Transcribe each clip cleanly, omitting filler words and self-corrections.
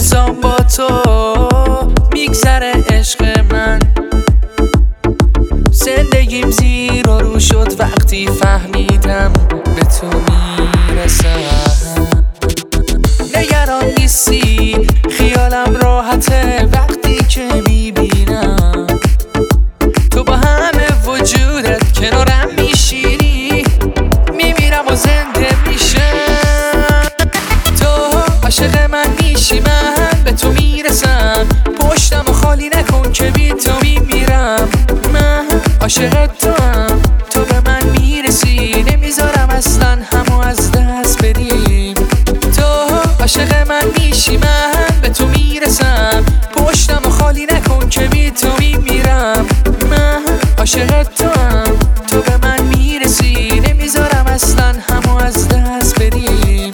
حساب با تو میگذره عشق من. زندگیم زیر و رو شد وقتی فهمیدم به تو میرسم. نگران نیستی خیالم راحته وقتی که میبینم تو با همه وجودت کنارم میشینی. میمیرم و زنده میشم. تو عاشق من میشی من به تو میرسم. پشتم و خالی نکن که بی تو میمیرم. من عاشق تو هم تو به من میرسی. نمیذارم اصلا همو از دست بدیم. تو عاشق من میشی من به تو میرسم. پشتم و خالی نکن که بی تو میمیرم. من عاشق تو هم تو به من میرسی. نمیذارم اصلا همو از دست بدیم.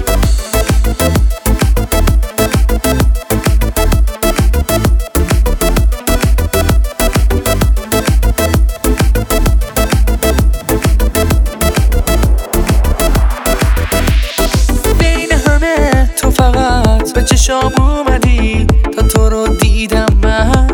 به چشام اومدی تا تو رو دیدم. من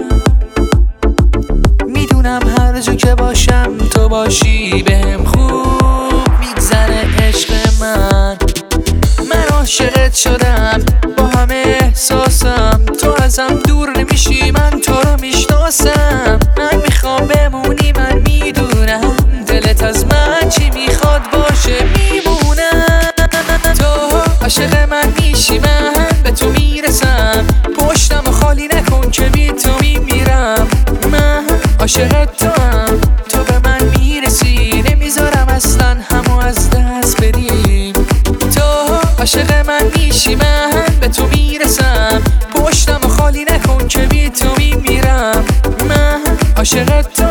میدونم هر جا که باشم تو باشی بهم خوب میگذره عشق من. من عاشقت شدم با همه احساسم. تو ازم دور نمیشی من تو رو میشناسم. من میخوام بمونی من میدونم دلت از من چی میخواد باشه میمونم. تو عاشق من میشی من به تو میرسم. پشتم و خالی نکن که بی تو میمیرم. من عاشق تو هم تو به من میرسی. نمیذارم اصلا همو از دست بدیم. تو عاشق من میشی من به تو میرسم. پشتم و خالی نکن که بی تو میمیرم. من عاشق تو